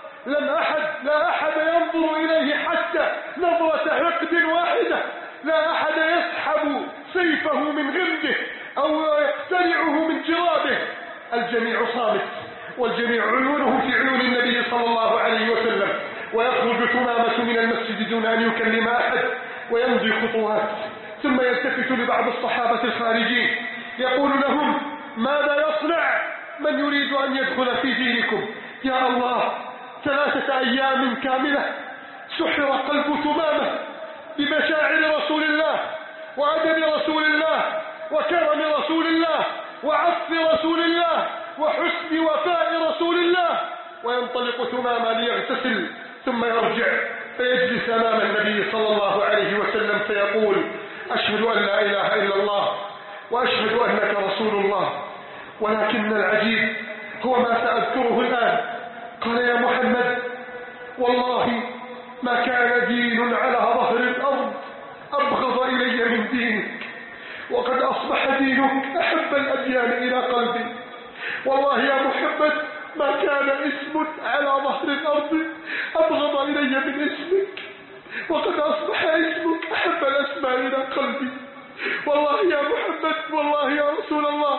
لا أحد ينظر إليه حتى نظرة حقد واحدة، لا أحد يسحب سيفه من غمده أو يقتلعه من جرابه. الجميع صامت، والجميع عيونه في عيون النبي صلى الله عليه وسلم. ويخرج ثمامة من المسجد دون أن يكلم أحد ويمضي خطوات، ثم يلتفت لبعض الصحابة الخارجين يقول لهم: ماذا يصنع من يريد أن يدخل في دينكم؟ يا الله، 3 أيام كاملة سحر قلب ثمامة بمشاعر رسول الله وأدب رسول الله وكرم رسول الله وعف رسول الله وحسن وفاء رسول الله، وينطلق ثماما ليغتسل ثم يرجع فيجلس أمام النبي صلى الله عليه وسلم فيقول: أشهد أن لا إله إلا الله وأشهد أنك رسول الله. ولكن العجيب هو ما سأذكره الآن. قال: يا محمد، والله ما كان دين على ظهر الأرض أبغض إلي من دينك، وقد أصبح دينك أحب الأديان إلى قلبي. والله يا محمد ما كان اسم على ظهر الأرض أبغض إلي من اسمك، وقد أصبح اسمك أحب الأسماء إلى قلبي. والله يا محمد، والله يا رسول الله،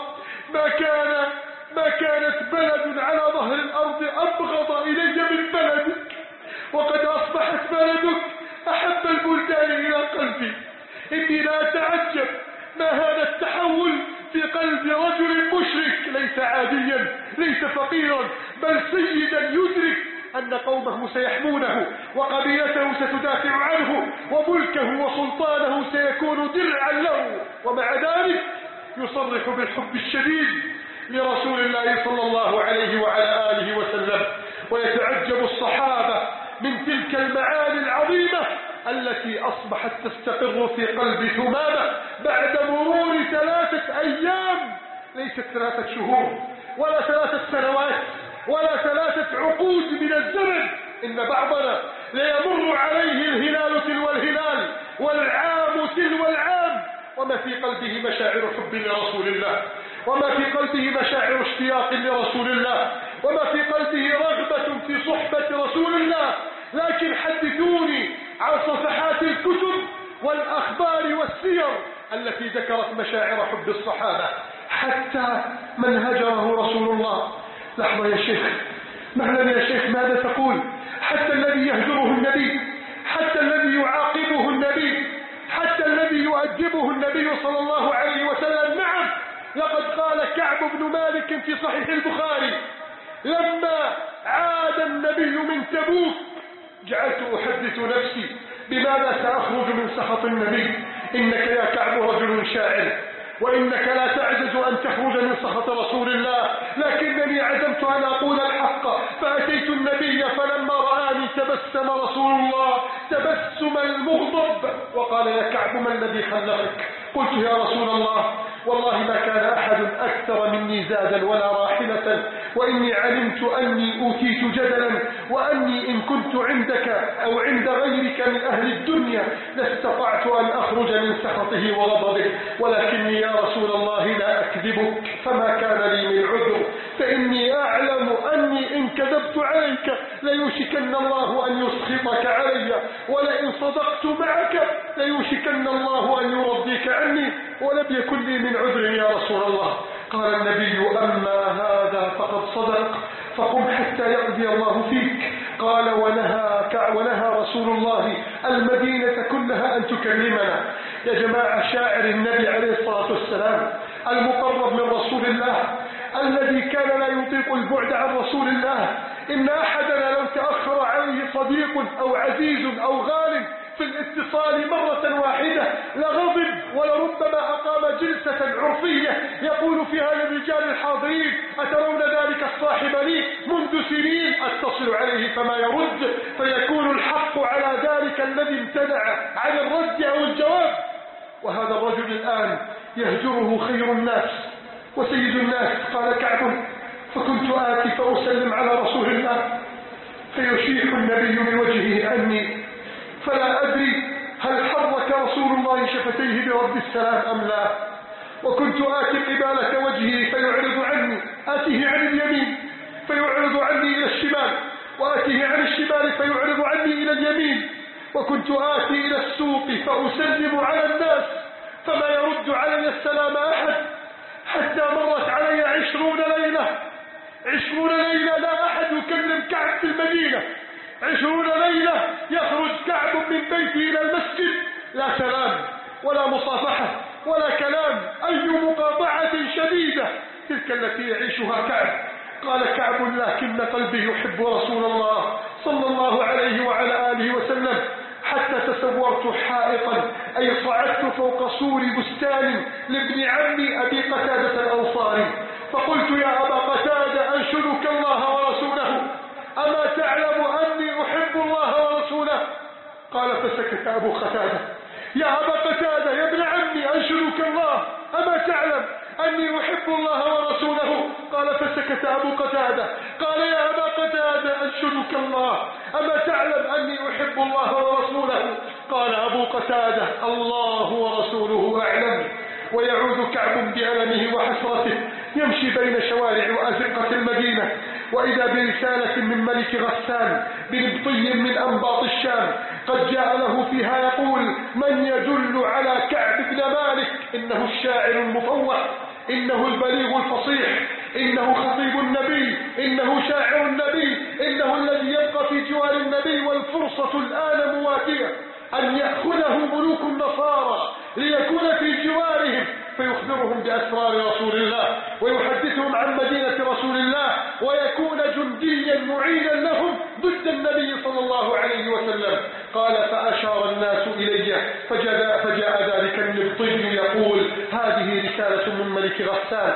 ما كانت بلد على ظهر الأرض أبغض إلي من بلدك، وقد أصبحت بلدك أحب البلدان إلى قلبي. إني لا أتعجب ما هذا التحول في قلب رجل مشرك، ليس عاديا، ليس فقيرا، بل سيدا يدرك أن قومه سيحمونه، وقبيلته ستدافع عنه، وملكه وسلطانه سيكون درعا له، ومع ذلك يصرح بالحب الشديد لرسول الله صلى الله عليه وعلى آله وسلم. ويتعجب الصحابة من تلك المعاني العظيمة التي أصبحت تستقر في قلب ثمامة بعد مرور 3 أيام، ليست 3 شهور ولا 3 سنوات ولا 3 عقود من الزمن. إن بعضنا ليمر عليه الهلال تلو الهلال والعام تلو العام وما في قلبه مشاعر حب لرسول الله، وما في قلبه مشاعر اشتياق لرسول الله، وما في قلبه رغبة في صحبة رسول الله. لكن حدثوني عن صفحات الكتب والأخبار والسير التي ذكرت مشاعر حب الصحابة، حتى من هجره رسول الله. لحظة يا شيخ، مهلا يا شيخ، ماذا تقول؟ حتى الذي يهجره النبي، حتى الذي يعاقبه النبي، حتى الذي يؤدبه النبي صلى الله عليه وسلم. نعم، لقد قال كعب بن مالك في صحيح البخاري: لما عاد النبي من تبوك جعلت أحدث نفسي بماذا سأخرج من سخط النبي. إنك يا كعب رجل شاعر، وإنك لا تعجز أن تخرج من سخط رسول الله، لكنني عزمت أن أقول الحق فأتيت النبي، فلما رآني تبسم رسول الله تبسم المغضب وقال: يا كعب ما الذي خلقك؟ قلت: يا رسول الله، والله ما كان أحد أكثر مني زادا ولا راحلة، وإني علمت أني أوتيت جدلا، وأني إن كنت عندك أو عند غيرك من أهل الدنيا لاستطعت أن أخرج من سخطه وغضبه، ولكني يا رسول الله لا أكذبك، فما كان لي من عذر، فإني أعلم أني إن كذبت عليك ليوشكن الله أن يسخطك علي، ولئن صدقت معك ليوشكن الله أن يرضيك عني، ولم يكن لي من عذر يا رسول الله. قال النبي: أما هذا فقد صدق، فقم حتى يقضي الله فيك. قال: ونهى رسول الله المدينة كلها أن تكلمنا. يا جماعة، شاعر النبي عليه الصلاة والسلام المقرب من رسول الله، الذي كان لا يطيق البعد عن رسول الله. إن أحدنا لو تأخر عليه صديق أو عزيز أو غال في الاتصال مرة واحدة لغضب، ولربما أقام جلسة عرفية يقول فيها للرجال الحاضرين: أترون ذلك الصاحب لي منذ سنين أتصل عليه فما يرد، فيكون الحق على ذلك الذي امتنع عن الرد أو الجواب. وهذا الرجل الآن يهجره خير الناس وسيد الناس. قال كعب: فكنت آتي فأسلم على رسول الله فيشيح النبي بوجهه عني، فلا أدري هل حرك رسول الله شفتيه برد السلام أم لا. وكنت آتي قبالة وجهه فيعرض عني، آتيه عن اليمين فيعرض عني إلى الشمال، وآتيه عن الشمال فيعرض عني إلى اليمين. وكنت آتي إلى السوق فأسلم على الناس فما يرد علي السلام أحد، حتى مرت علي 20 ليلة، 20 ليلة لا أحد يكلم كعب في المدينة. 20 ليلة يخرج كعب من بيته إلى المسجد، لا سلام ولا مصافحة ولا كلام، أي مقاطعة شديدة تلك التي يعيشها كعب. قال كعب: لكن قلبي يحب رسول الله صلى الله عليه وعلى آله وسلم، حتى تصورت حائطا، أي صعدت فوق سور بستان لابن عمي أبي قتادة الأنصاري، فقلت يا أبا قتادة أنشدك الله ورسوله أما تعلم أني أحب الله ورسوله؟ قال فسكت أبو قتادة. يا أبا قتادة يا ابن عمي أنشدك الله أما تعلم أني أحب الله ورسوله؟ قال فسكت أبو قتادة. قال يا أبا قتادة أنشدك الله أما تعلم أني أحب الله ورسوله؟ قال أبو قتادة الله ورسوله أعلم. ويعود كعب بألمه وحسرته يمشي بين شوارع وأزقة المدينة، وإذا برسالة من ملك غسان بنبطي من أنباط الشام قد جاء له فيها يقول: من يدل على كعب بن مالك؟ إنه الشاعر المفوه، إنه البليغ الفصيح، إنه خطيب النبي، إنه شاعر النبي، إنه الذي يبقى في جوار النبي، والفرصة الآن مواتية أن يأخذه ملوك النصارى ليكون في جوارهم فيخبرهم بأسرار رسول الله ويحدثهم عن مدينة رسول الله ويكون جنديا معينا لهم ضد النبي صلى الله عليه وسلم. قال: فأشار الناس إلي فجاء ذلك النبطي يقول: هذه رسالة من ملك غسان.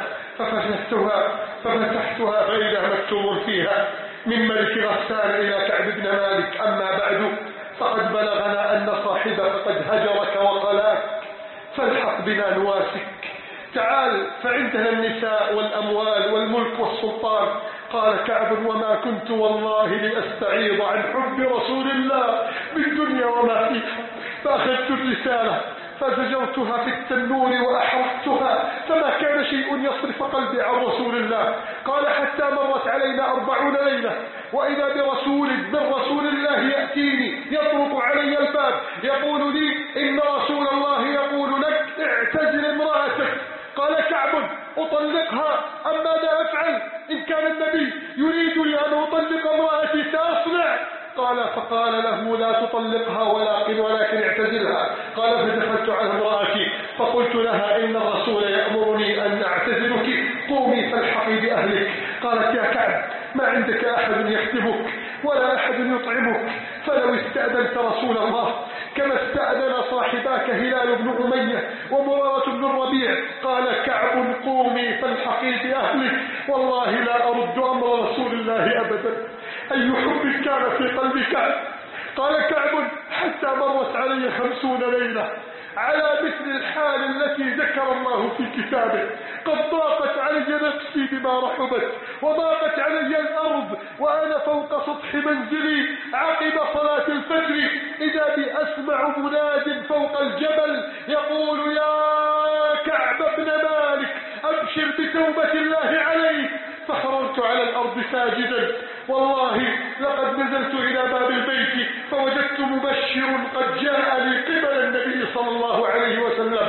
ففتحتها فإذا مكتوب فيها: من ملك غسان إلى كعب بن مالك، أما بعد فقد بلغنا أن صاحبك قد هجرك وقلاك، فالحق بنا نواسك، تعال فعندنا النساء والأموال والملك والسلطان. قال كعب: وما كنت والله لأستعيض عن حب رسول الله بالدنيا وما فيها. فأخذت الرسالة فزجرتها في التنور وأحرقتها، فما كان شيء يصرف قلبي عن رسول الله. قال: حتى مرت علينا 40 ليلة وإذا برسول من رسول الله يأتيني يطرق علي الباب يقول لي: إن رسول الله يقول لك اعتزل امرأتك. قال كعب: أطلقها أم ماذا أفعل؟ إن كان النبي يريدني أن أطلق امرأتي سأصنع. فقال له: لا تطلقها ولكن اعتزلها. قال: فدخلت على امرأتي فقلت لها: إن الرسول يأمرني أن أعتزلك، قومي فالحقي بأهلك. قالت: يا كعب، ما عندك أحد يخدمك ولا أحد يطعمك، فلو استأذنت رسول الله كما استأذن صاحباك هلال بن أمية ومرارة بن الربيع. قال كعب: قومي فالحقي بأهلك، والله لا أرد أمر رسول الله أبدا. أي حب كان في قلب كعب. قال كعب: حتى مرت علي 50 ليلة على مثل الحال التي ذكر الله في كتابه. قد ضاقت علي نفسي بما رحبت وضاقت علي الأرض وأنا فوق سطح منزلي عقب صلاة الفجر، إذا بي أسمع مناد فوق الجبل يقول: يا كعب بن مالك أبشر بتوبة الله عليك. فخررت على الأرض ساجدا. والله لقد نزلت إلى باب البيت فوجدت مبشر قد جاء لي قبل النبي صلى الله عليه وسلم،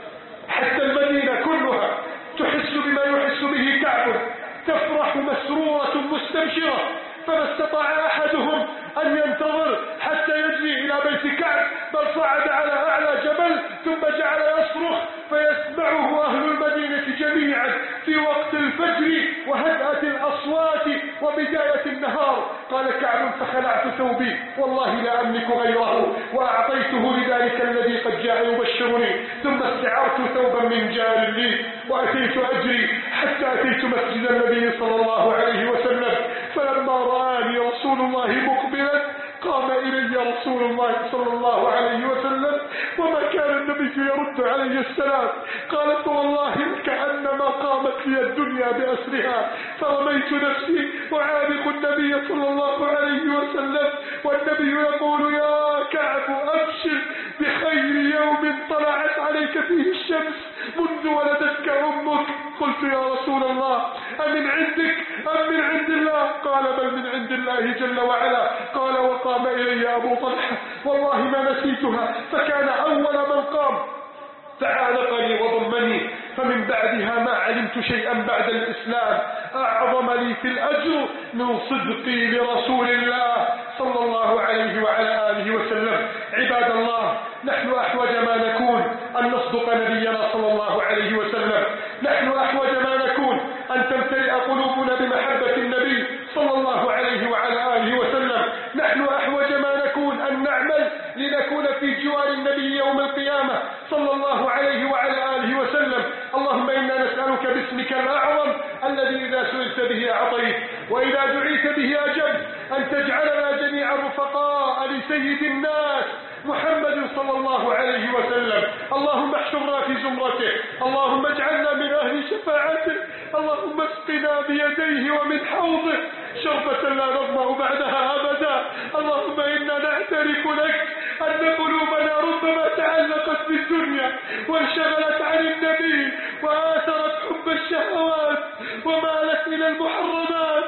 حتى المدينة كلها تحس بما يحس به كعب، تفرح مسرورة مستبشرة. فما استطاع أحدهم أن ينتظر حتى يجري إلى بيت كعب، بل صعد على أعلى جبل ثم جعل يصرخ فيسمعه أهل المدينة جميعا في وقت الفجر وهدأة الأصوات وبداية النهار. قال كعب: فخلعت ثوبي والله لا أملك غيره وأعطيته لذلك الذي قد جاء يبشرني، ثم استعرت ثوبا من جار لي وأتيت أجري حتى أتيت مسجد النبي صلى الله عليه وسلم. فلما رآني رسول الله مقبلا قام إلي رسول الله صلى الله عليه وسلم وما كان النبي يرد علي السلام. قالت: والله كأنما قامت لي الدنيا بأسرها، فرميت نفسي أعانق النبي صلى الله عليه وسلم والنبي يقول: يا كعب أبشر بخير يوم طلعت عليك فيه الشمس منذ ولدتك أمك. قلت: يا رسول الله أمن عندك أم من عند الله؟ قال: بل من عند الله جل وعلا. قال: وقام إلي أبو طلحة والله ما نسيتها، فكان أول من قام فعانقني وضمني، فمن بعدها ما علمت شيئا بعد الإسلام أعظم لي في الأجر من صدقي لرسول الله صلى الله عليه وعلى آله وسلم. عباد الله، نحن أحوج ما نكون أن نصدق نبينا صلى الله عليه وسلم، نحن أحوج ما نكون أن تمتلئ قلوبنا بمحبة النبي صلى الله عليه وعلى آله وسلم، نحن أحوج ما نكون أن نعمل لنكون في جوار النبي يوم القيامة صلى الله عليه وعلى آله وسلم. اللهم إنا نسألك باسمك الأعظم الذي إذا سئلت به أعطيت وإذا دعيت به أجبت أن تجعلنا جميعا رفقاء لسيد الناس محمد صلى الله عليه وسلم. اللهم احشرنا في زمرته، اللهم اجعلنا من أهل شفاعته، اللهم اسقنا بيديه ومن حوضه شربة لا نظمأ بعدها أبدا. اللهم إنا نعترف لك أن قلوبنا ربما تعلقت بالدنيا وانشغلت عن النبي وآثرت حب الشهوات ومالت إلى المحرمات،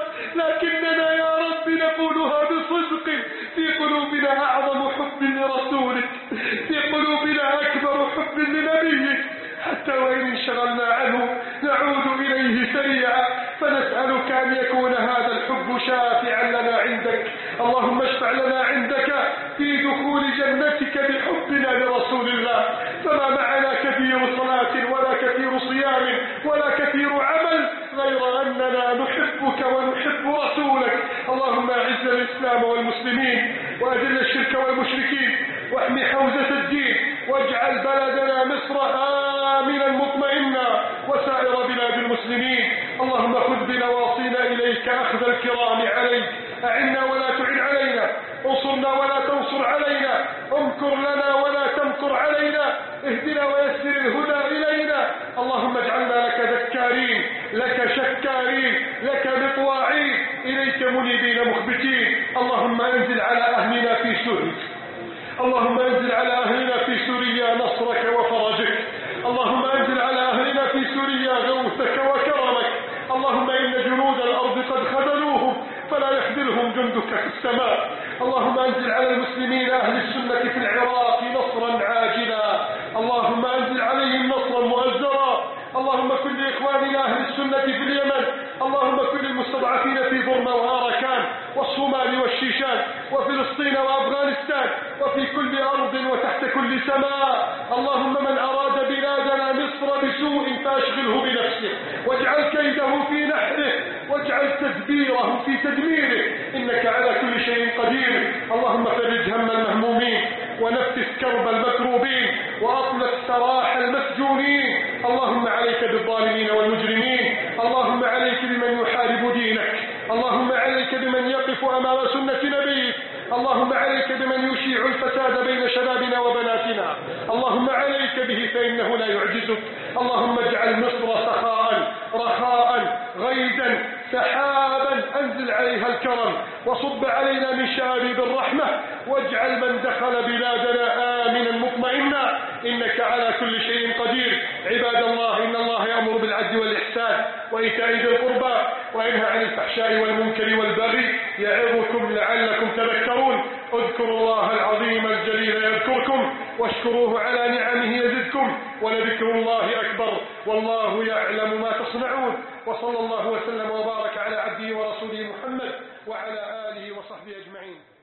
لكننا يا رب نقولها بصدق، في قلوبنا أعظم حب لرسولك، في قلوبنا أكبر حب لنبيك، حتى وإن انشغلنا عنه نعود إليه سريعا، فنسألك أن يكون هذا الحب شافعا لنا عندك. اللهم اشفع لنا عندك في دخول جنتك بحبنا لرسول الله، فما معنا كثير صلاة ولا كثير صيام ولا كثير عمل غير أننا نحبك ونحب رسولك. اللهم أعز الإسلام والمسلمين وأذل الشرك والمشركين واحمي حوزة الدين، واجعل بلدنا مصر آمنا مطمئنا وسائر بلاد المسلمين. اللهم خذ بنواصينا إليك أخذ الكرام عليك، أعنا ولا تعن علينا، انصرنا ولا تنصر علينا، امكر لنا ولا تمكر علينا، اهدنا ويسر الهدى إلينا. اللهم اجعلنا لك ذكارين، لك شكارين، لك مطواعين، إليك منيبين مخبتين. اللهم انزل على أهلنا في سوريا، اللهم انزل على أهلنا في سوريا نصرك وفرجك، اللهم انزل على أهلنا في سوريا غوثك وكرمك. اللهم إن جنود الأرض قد خذلوهم فلا يخذلهم جندك في السماء. اللهم انزل على المسلمين أهل السنة في العراق نصرا عاجلا، اللهم انزل عليهم نصرا مؤزرا. اللهم كن لإخواننا أهل السنة في اليمن، اللهم كن للمستضعفين في برما وآركان والصومال والشيشان وفلسطين وأفغانستان وفي كل أرض وتحت كل سماء. اللهم من أراد بلادنا مصر بسوء فأشغله بنفسه، واجعل كيده في نحره، واجعل تدبيره في تدميره، إنك على كل شيء قدير. اللهم فرج هم المهمومين ونفس كرب المكروبين وأطلق سراح المسجونين. اللهم عليك بالظالمين والمجرمين، اللهم عليك بمن يحارب دينك، اللهم عليك بمن يقف أمام سنة نبيك، اللهم عليك بمن يشيع الفساد بين شبابنا وبناتنا، اللهم عليك به فإنه لا يعجزك. اللهم اجعل مصر سخاء رخاء غيدا سحابا أنزل عليها الكرم وصب علينا من شآبيب الرحمة، واجعل من دخل بلادنا آمنا مطمئنا، إنك على كل شيء قدير. عباد الله، إن الله يأمر بالعدل والإحسان وإيتاء ذي القربى وينهى عن الفحشاء والمنكر والبغي يعظكم لعلكم تذكرون. اذكروا الله العظيم الجليل يذكركم واشكروه على نعمه يزدكم ولذكر الله أكبر والله يعلم ما تصنعون. وصلى الله وسلم وبارك على عبده ورسوله محمد وعلى آله وصحبه أجمعين.